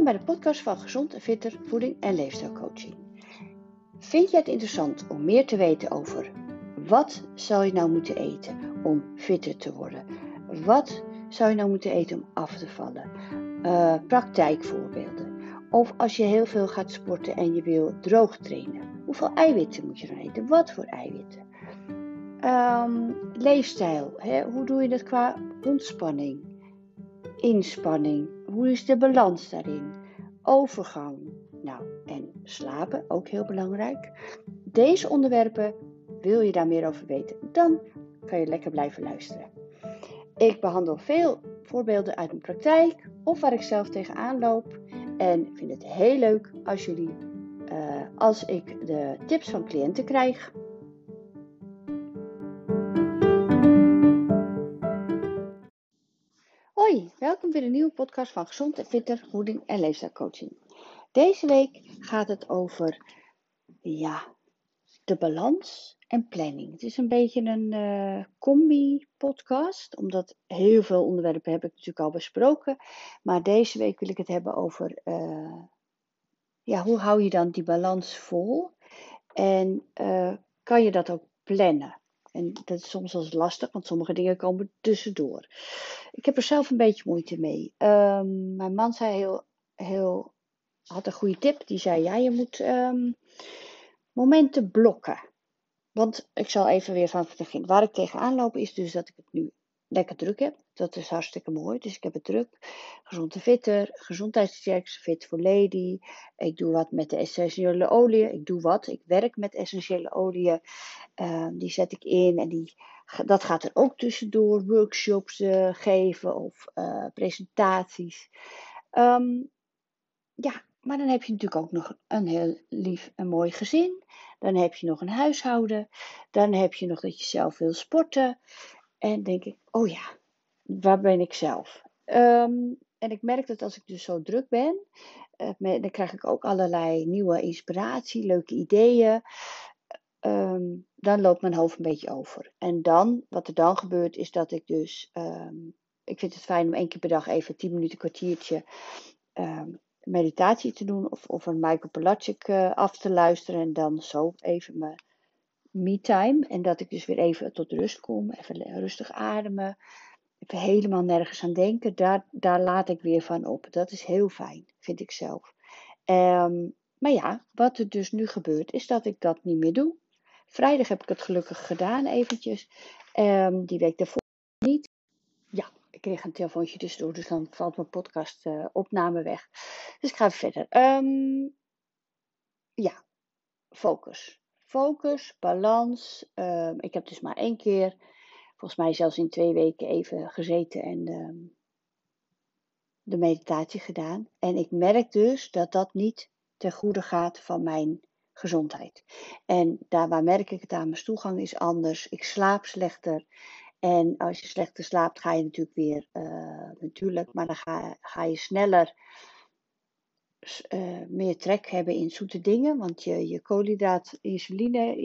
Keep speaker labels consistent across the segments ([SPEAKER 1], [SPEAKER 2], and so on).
[SPEAKER 1] bij de podcast van Gezond en Fitter Voeding en Leefstijlcoaching. Vind je het interessant om meer te weten over wat zou je nou moeten eten om fitter te worden? Wat zou je nou moeten eten om af te vallen? Praktijkvoorbeelden. Of als je heel veel gaat sporten en je wil droog trainen. Hoeveel eiwitten moet je dan eten? Wat voor eiwitten? Leefstijl. Hoe doe je dat qua ontspanning? Inspanning. Hoe is de balans daarin? Overgang. Nou, en slapen, ook heel belangrijk. Deze onderwerpen, wil je daar meer over weten, dan kan je lekker blijven luisteren. Ik behandel veel voorbeelden uit mijn praktijk of waar ik zelf tegenaan loop. En vind het heel leuk als ik de tips van cliënten krijg. Hoi, welkom bij een nieuwe podcast van Gezond en Fitter Voeding en Leefstijlcoaching. Deze week gaat het over de balans en planning. Het is een beetje een combi-podcast, omdat heel veel onderwerpen heb ik natuurlijk al besproken. Maar deze week wil ik het hebben over hoe hou je dan die balans vol? En kan je dat ook plannen? En dat is soms wel eens lastig, want sommige dingen komen tussendoor. Ik heb er zelf een beetje moeite mee. Mijn man zei had een goede tip. Die zei, je moet momenten blokken. Want ik zal even weer van het begin. Waar ik tegenaan loop is dus dat ik het nu lekker druk heb. Dat is hartstikke mooi. Dus ik heb het druk. Gezond en fitter, gezondheidschecks, fit for lady. Ik doe wat met de essentiële oliën. Ik werk met essentiële oliën. Die zet ik in en dat gaat er ook tussendoor. Workshops geven of presentaties. Maar dan heb je natuurlijk ook nog een heel lief en mooi gezin. Dan heb je nog een huishouden. Dan heb je nog dat je zelf wil sporten. En denk ik, waar ben ik zelf? En ik merk dat als ik dus zo druk ben, dan krijg ik ook allerlei nieuwe inspiratie, leuke ideeën. Dan loopt mijn hoofd een beetje over. En wat er dan gebeurt, is dat ik dus, ik vind het fijn om 1 keer per dag even 10 minuten, kwartiertje meditatie te doen of een Michael Pilatschik af te luisteren en dan zo even mijn me-time. En dat ik dus weer even tot rust kom, even rustig ademen, even helemaal nergens aan denken. Daar laat ik weer van op. Dat is heel fijn, vind ik zelf. Maar wat er dus nu gebeurt, is dat ik dat niet meer doe. Vrijdag heb ik het gelukkig gedaan eventjes. Die week daarvoor niet. Ja, ik kreeg een telefoontje tussendoor, dus dan valt mijn podcast opname weg. Dus ik ga even verder. Focus. Focus, balans. Ik heb dus maar 1 keer, volgens mij zelfs in 2 weken even gezeten en de meditatie gedaan. En ik merk dus dat dat niet ten goede gaat van mijn gezondheid. En waar merk ik het aan? Mijn stoelgang is anders. Ik slaap slechter. En als je slechter slaapt, ga je natuurlijk weer, maar dan ga je sneller meer trek hebben in zoete dingen. Want je koolhydraat-insuline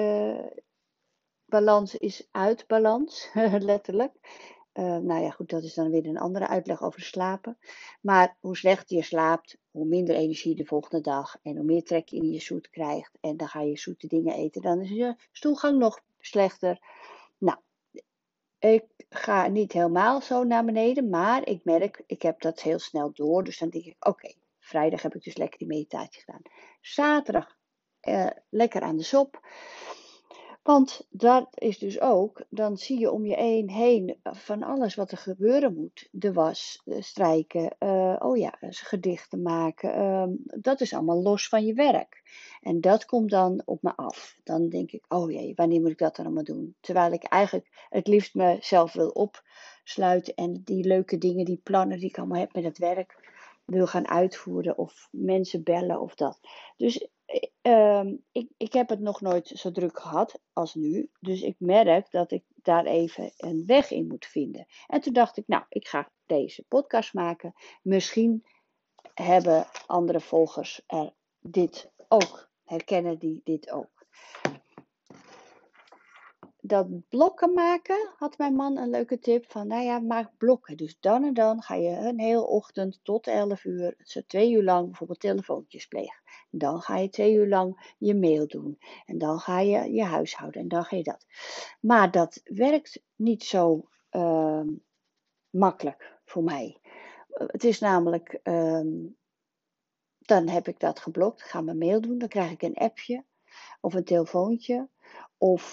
[SPEAKER 1] balans is uit balans, letterlijk. Goed, dat is dan weer een andere uitleg over slapen. Maar hoe slechter je slaapt, hoe minder energie de volgende dag. En hoe meer trek je in je zoet krijgt. En dan ga je zoete dingen eten. Dan is je stoelgang nog slechter. Nou, ik ga niet helemaal zo naar beneden. Maar ik merk, ik heb dat heel snel door. Dus dan denk ik, oké, vrijdag heb ik dus lekker die meditatie gedaan. Zaterdag lekker aan de sop. Want dat is dus ook, dan zie je om je heen van alles wat er gebeuren moet. De was, strijken, gedichten maken. Dat is allemaal los van je werk. En dat komt dan op me af. Dan denk ik, wanneer moet ik dat dan allemaal doen? Terwijl ik eigenlijk het liefst mezelf wil opsluiten en die leuke dingen, die plannen die ik allemaal heb met het werk, wil gaan uitvoeren of mensen bellen of dat. Dus ik heb het nog nooit zo druk gehad als nu. Dus ik merk dat ik daar even een weg in moet vinden. En toen dacht ik, ik ga deze podcast maken. Misschien hebben andere volgers dit ook. Herkennen die dit ook. dat blokken maken, had mijn man een leuke tip van, nou ja, maak blokken. Dus dan en dan ga je een hele ochtend tot 11 uur, zo 2 uur lang bijvoorbeeld telefoontjes plegen. Dan ga je 2 uur lang je mail doen. En dan ga je je huishouden en dan ga je dat. Maar dat werkt niet zo makkelijk voor mij. Het is namelijk, dan heb ik dat geblokt, ga mijn mail doen, dan krijg ik een appje of een telefoontje. Of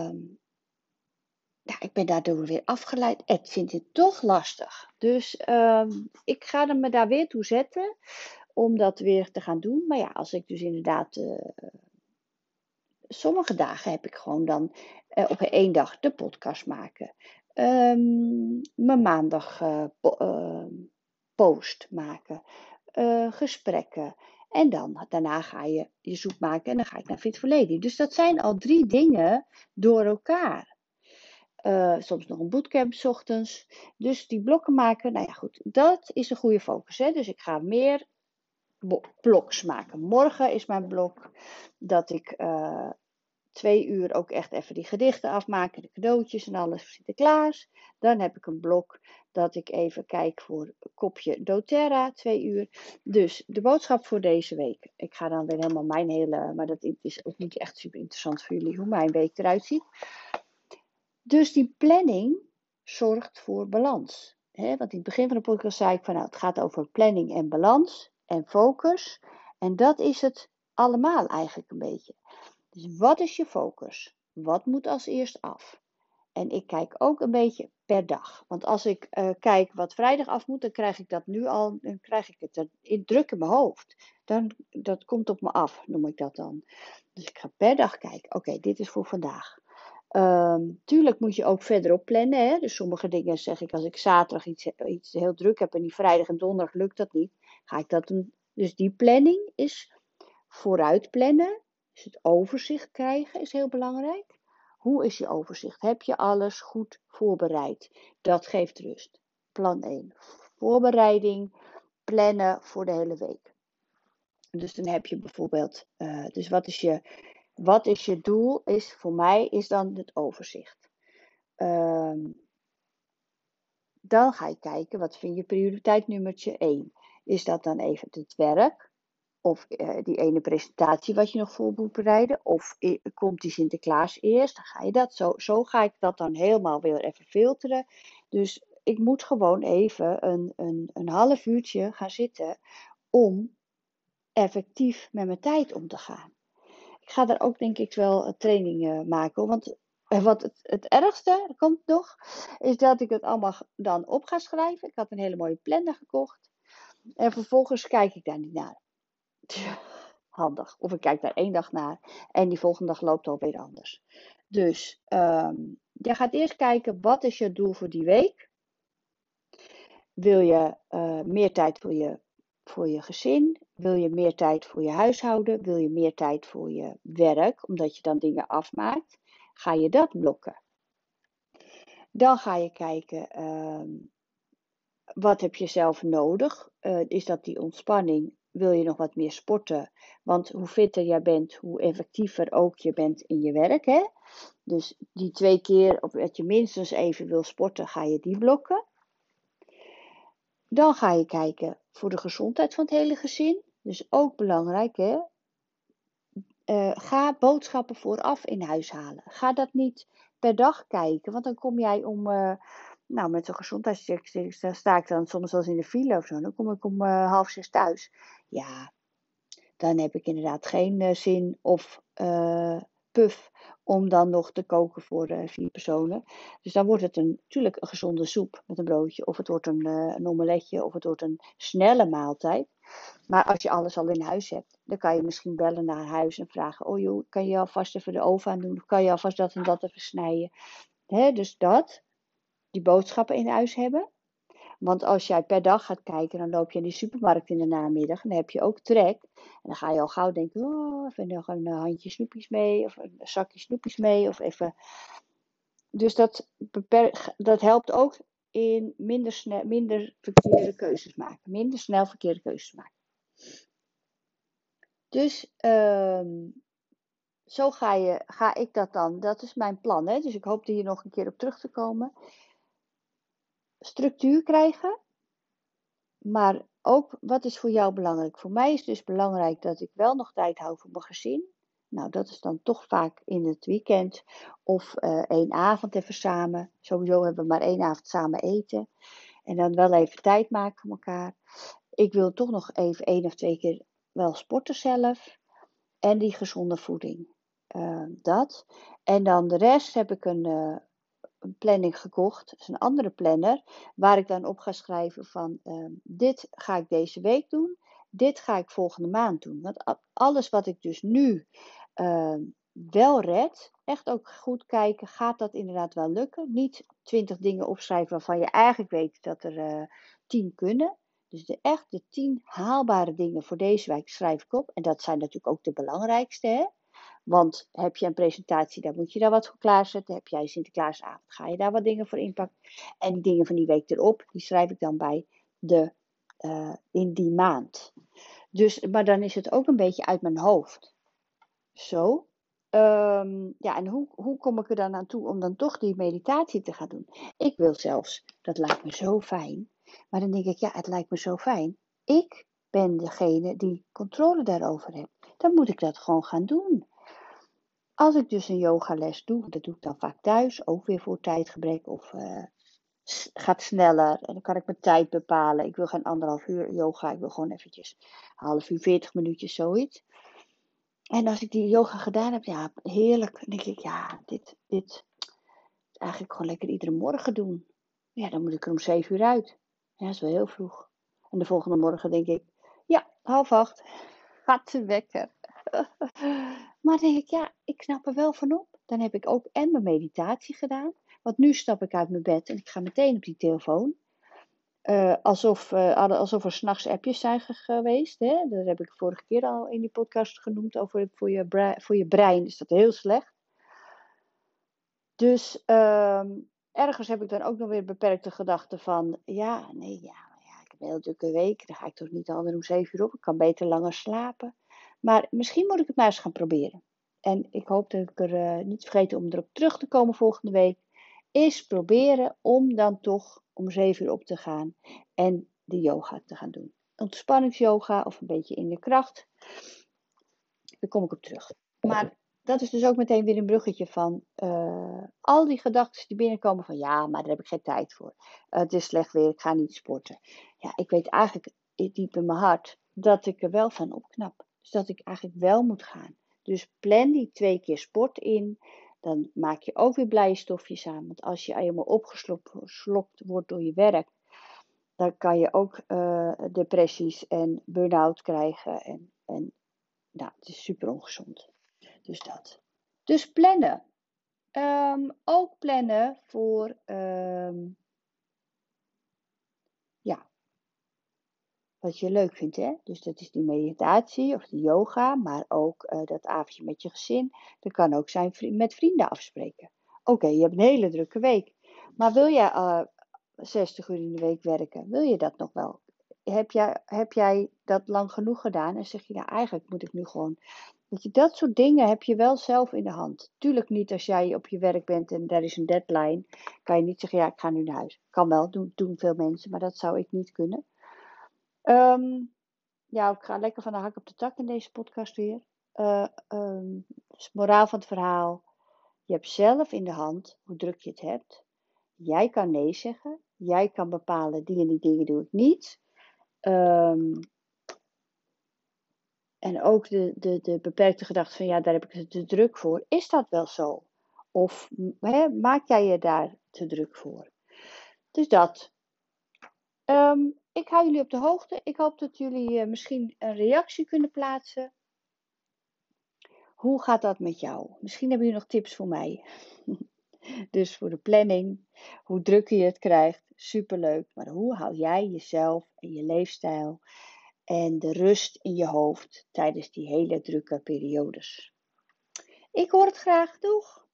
[SPEAKER 1] ja, ik ben daardoor weer afgeleid. Het vindt het toch lastig. Dus ik ga er me daar weer toe zetten om dat weer te gaan doen. Maar ja, als ik dus inderdaad, sommige dagen heb ik gewoon dan op één dag de podcast maken. Mijn maandag post maken. Gesprekken. En dan, daarna ga je je zoek maken en dan ga ik naar Fit for Lady. Dus dat zijn al 3 dingen door elkaar. Soms nog een bootcamp 's ochtends. Dus die blokken maken, nou ja goed, dat is een goede focus. Hè? Dus ik ga meer bloks maken. Morgen is mijn blok dat ik 2 uur ook echt even die gedichten afmaken, de cadeautjes en alles voor Sinterklaas. Dan heb ik een blok dat ik even kijk voor een kopje doTERRA, 2 uur. Dus de boodschap voor deze week. Ik ga dan weer helemaal mijn hele, maar dat is ook niet echt super interessant voor jullie hoe mijn week eruit ziet. Dus die planning zorgt voor balans. Want in het begin van de podcast zei ik van nou, het gaat over planning en balans en focus. En dat is het allemaal eigenlijk een beetje. Dus wat is je focus? Wat moet als eerst af? En ik kijk ook een beetje per dag. Want als ik kijk wat vrijdag af moet, dan krijg ik dat nu al, dan krijg ik het druk in mijn hoofd. Dat komt op me af, noem ik dat dan. Dus ik ga per dag kijken. Oké, dit is voor vandaag. Tuurlijk moet je ook verderop plannen. Hè? Dus sommige dingen zeg ik als ik zaterdag iets heel druk heb en die vrijdag en donderdag lukt dat niet. Ga ik dat doen. Dus die planning is vooruit plannen. Dus het overzicht krijgen is heel belangrijk. Hoe is je overzicht? Heb je alles goed voorbereid? Dat geeft rust. Plan 1. Voorbereiding, plannen voor de hele week. Dus dan heb je bijvoorbeeld, dus wat is je doel? Voor mij is dan het overzicht. Dan ga je kijken, wat vind je prioriteit nummertje 1? Is dat dan even het werk? Of die ene presentatie wat je nog voor moet bereiden? Of komt die Sinterklaas eerst? Dan ga je dat zo ga ik dat dan helemaal weer even filteren. Dus ik moet gewoon even een half uurtje gaan zitten om effectief met mijn tijd om te gaan. Ik ga daar ook denk ik wel trainingen maken. Want wat het ergste komt nog, is dat ik het allemaal dan op ga schrijven. Ik had een hele mooie planner gekocht. En vervolgens kijk ik daar niet naar. Handig. Of ik kijk daar 1 dag naar en die volgende dag loopt alweer anders. Dus je gaat eerst kijken, wat is je doel voor die week? Wil je meer tijd voor je gezin? Wil je meer tijd voor je huishouden? Wil je meer tijd voor je werk, omdat je dan dingen afmaakt? Ga je dat blokken? Dan ga je kijken, wat heb je zelf nodig? Is dat die ontspanning? Wil je nog wat meer sporten? Want hoe fitter jij bent, hoe effectiever ook je bent in je werk. Hè? Dus die 2 keer, of dat je minstens even wil sporten, ga je die blokken. Dan ga je kijken voor de gezondheid van het hele gezin. Dus ook belangrijk, hè? Ga boodschappen vooraf in huis halen. Ga dat niet per dag kijken, want dan kom jij om, nou met zo'n gezondheidscheck sta ik dan soms wel eens in de file of zo. Dan kom ik om 5:30 thuis. Ja, dan heb ik inderdaad geen zin of puf om dan nog te koken voor 4 personen. Dus dan wordt het natuurlijk een gezonde soep met een broodje. Of het wordt een omeletje. Of het wordt een snelle maaltijd. Maar als je alles al in huis hebt, dan kan je misschien bellen naar huis en vragen: oh joh, kan je alvast even de oven aan doen? Of kan je alvast dat en dat even snijden? Dus die boodschappen in huis hebben. Want als jij per dag gaat kijken, dan loop je in die supermarkt in de namiddag en dan heb je ook trek. En dan ga je al gauw denken, oh, even nog een handje snoepjes mee, of een zakje snoepjes mee, of even. Dus dat helpt ook in minder verkeerde keuzes maken. Minder snel verkeerde keuzes maken. Dus zo ga ik dat dan. Dat is mijn plan. Hè? Dus ik hoop er hier nog een keer op terug te komen. Structuur krijgen. Maar ook, wat is voor jou belangrijk? Voor mij is dus belangrijk dat ik wel nog tijd hou voor mijn gezin. Nou, dat is dan toch vaak in het weekend. Of 1 avond even samen. Sowieso hebben we maar 1 avond samen eten. En dan wel even tijd maken voor elkaar. Ik wil toch nog even 1 of 2 keer wel sporten zelf. En die gezonde voeding. Dat. En dan de rest heb ik een planning gekocht. Dat is een andere planner. Waar ik dan op ga schrijven van dit ga ik deze week doen. Dit ga ik volgende maand doen. Want alles wat ik dus nu wel red. Echt ook goed kijken. Gaat dat inderdaad wel lukken? Niet 20 dingen opschrijven waarvan je eigenlijk weet dat er 10 kunnen. Dus echt de 10 haalbare dingen voor deze week schrijf ik op. En dat zijn natuurlijk ook de belangrijkste. Hè? Want heb je een presentatie, dan moet je daar wat voor klaarzetten. Heb jij Sinterklaasavond, ga je daar wat dingen voor inpakken. En die dingen van die week erop, die schrijf ik dan bij in die maand. Dus, maar dan is het ook een beetje uit mijn hoofd. Zo. Ja, en hoe kom ik er dan aan toe om dan toch die meditatie te gaan doen? Ik wil zelfs, dat lijkt me zo fijn. Maar dan denk ik, ja, het lijkt me zo fijn. Ik ben degene die controle daarover heeft. Dan moet ik dat gewoon gaan doen. Als ik dus een yogales doe, dat doe ik dan vaak thuis, ook weer voor tijdgebrek of gaat sneller. En dan kan ik mijn tijd bepalen. Ik wil geen 1,5 uur yoga, ik wil gewoon eventjes 1,5 uur, 40 minuutjes, zoiets. En als ik die yoga gedaan heb, ja, heerlijk. Dan denk ik, ja, dit is eigenlijk gewoon lekker iedere morgen doen. Ja, dan moet ik er om 7 uur uit. Ja, dat is wel heel vroeg. En de volgende morgen denk ik, ja, 7:30, gaat de wekker. Maar dan denk ik, ja, ik knap er wel van op. Dan heb ik ook en mijn meditatie gedaan. Want nu stap ik uit mijn bed en ik ga meteen op die telefoon. Alsof er 's nachts appjes zijn geweest. Hè? Dat heb ik vorige keer al in die podcast genoemd. Over voor je brein is dat heel slecht. Dus ergens heb ik dan ook nog weer beperkte gedachten van... Ja, nee, ik heb een heel drukke week. Dan ga ik toch niet alweer om 7 uur op. Ik kan beter langer slapen. Maar misschien moet ik het maar eens gaan proberen. En ik hoop dat ik er niet vergeten om erop terug te komen volgende week. Is proberen om dan toch om 7 uur op te gaan. En de yoga te gaan doen. Ontspanningsyoga of een beetje in de kracht. Daar kom ik op terug. Maar dat is dus ook meteen weer een bruggetje van al die gedachten die binnenkomen van ja, maar daar heb ik geen tijd voor. Het is slecht weer, ik ga niet sporten. Ja, ik weet eigenlijk diep in mijn hart dat ik er wel van opknap. Dus dat ik eigenlijk wel moet gaan. Dus plan die 2 keer sport in. Dan maak je ook weer blije stofjes aan. Want als je helemaal opgeslokt wordt door je werk, dan kan je ook depressies en burn-out krijgen. En nou, het is super ongezond. Dus dat. Dus plannen. Ook plannen voor ja, wat je leuk vindt. Hè? Dus dat is die meditatie of die yoga. Maar ook dat avondje met je gezin. Dat kan ook zijn met vrienden afspreken. Oké, je hebt een hele drukke week. Maar wil jij 60 uur in de week werken? Wil je dat nog wel? Heb jij dat lang genoeg gedaan? En zeg je, nou eigenlijk moet ik nu gewoon... Weet je, dat soort dingen heb je wel zelf in de hand. Tuurlijk niet als jij op je werk bent en er is een deadline. Kan je niet zeggen, ja, ik ga nu naar huis. Kan wel, doen veel mensen, maar dat zou ik niet kunnen. Ja, ik ga lekker van de hak op de tak in deze podcast weer. Dus moraal van het verhaal. Je hebt zelf in de hand hoe druk je het hebt. Jij kan nee zeggen. Jij kan bepalen, die en die dingen doe ik niet. En ook de beperkte gedachte van ja, daar heb ik het te druk voor. Is dat wel zo? Of maak jij je daar te druk voor? Dus dat. Ik hou jullie op de hoogte. Ik hoop dat jullie misschien een reactie kunnen plaatsen. Hoe gaat dat met jou? Misschien hebben jullie nog tips voor mij. Dus voor de planning, hoe druk je het krijgt, superleuk. Maar hoe hou jij jezelf en je leefstijl en de rust in je hoofd tijdens die hele drukke periodes? Ik hoor het graag. Doeg!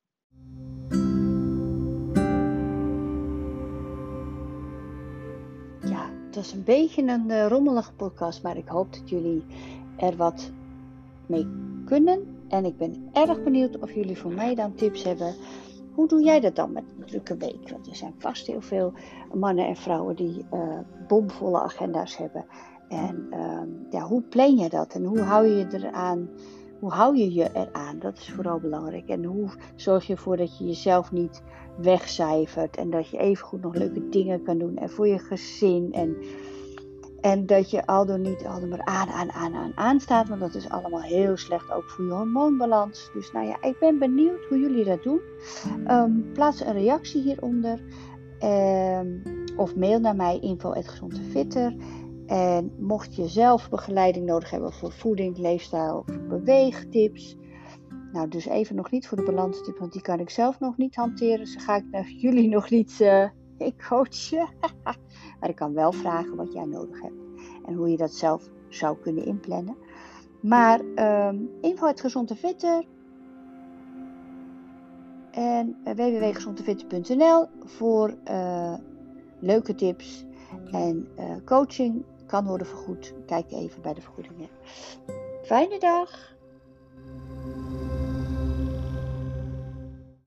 [SPEAKER 1] Ja, het was een beetje een rommelige podcast, maar ik hoop dat jullie er wat mee kunnen En ik ben erg benieuwd of jullie voor mij dan tips hebben. Hoe doe jij dat dan met een drukke week? Want er zijn vast heel veel mannen en vrouwen die bomvolle agenda's hebben. En hoe plan je dat? En hoe hou je eraan? Hoe hou je je eraan? Dat is vooral belangrijk. En hoe zorg je ervoor dat je jezelf niet wegcijfert. En dat je evengoed nog leuke dingen kan doen. En voor je gezin. En dat je al door niet al maar aan staat. Want dat is allemaal heel slecht ook voor je hormoonbalans. Dus ik ben benieuwd hoe jullie dat doen. Plaats een reactie hieronder. Of mail naar mij info@gezondtefitter. En mocht je zelf begeleiding nodig hebben voor voeding, leefstijl of beweegtips. Nou, dus even nog niet voor de balanstip, want die kan ik zelf nog niet hanteren. Dus ga ik naar jullie nog niet coachen. Maar ik kan wel vragen wat jij nodig hebt. En hoe je dat zelf zou kunnen inplannen. Maar info@gezondtefitter. En www.gezondtefitter.nl voor leuke tips. En coaching kan worden vergoed. Kijk even bij de vergoedingen. Fijne dag!